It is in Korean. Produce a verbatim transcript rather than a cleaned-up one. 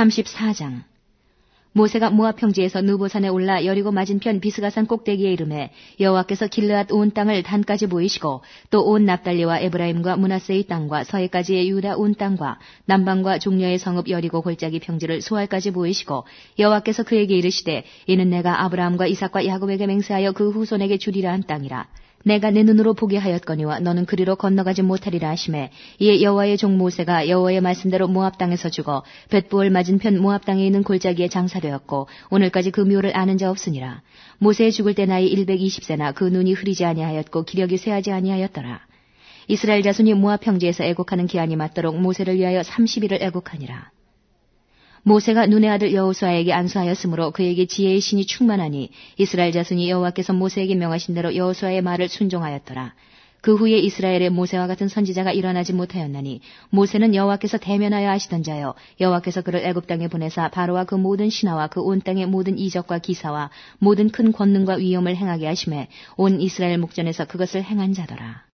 삼십사 장. 모세가 모압 평지에서 느보산에 올라 여리고 맞은편 비스가산 꼭대기에 이르매 여호와께서 길르앗 온 땅을 단까지 보이시고 또 온 납달리와 에브라임과 므낫세의 땅과 서해까지의 유다 온 땅과 남방과 종려의 성읍 여리고 골짜기 평지를 소알까지 보이시고 여호와께서 그에게 이르시되 이는 내가 아브라함과 이삭과 야곱에게 맹세하여 그 후손에게 주리라 한 땅이라. 내가 내 눈으로 보게 하였거니와 너는 그리로 건너가지 못하리라 하시매 이에 여호와의 종 모세가 여호와의 말씀대로 모압 땅에서 죽어 벳부얼 맞은편 모압 땅에 있는 골짜기에 장사되었고 오늘까지 그 묘를 아는 자 없으니라. 모세의 죽을 때 나이 백이십 세나 그 눈이 흐리지 아니하였고 기력이 쇠하지 아니하였더라. 이스라엘 자손이 모압 평지에서 애곡하는 기한이 맞도록 모세를 위하여 삼십 일을 애곡하니라. 모세가 눈의 아들 여호수아에게 안수하였으므로 그에게 지혜의 신이 충만하니 이스라엘 자손이 여호와께서 모세에게 명하신 대로 여호수아의 말을 순종하였더라. 그 후에 이스라엘의 모세와 같은 선지자가 일어나지 못하였나니 모세는 여호와께서 대면하여 하시던 자요 여호와께서 그를 애굽 땅에 보내사 바로와 그 모든 신하와 그 온 땅의 모든 이적과 기사와 모든 큰 권능과 위엄을 행하게 하심에 온 이스라엘 목전에서 그것을 행한 자더라.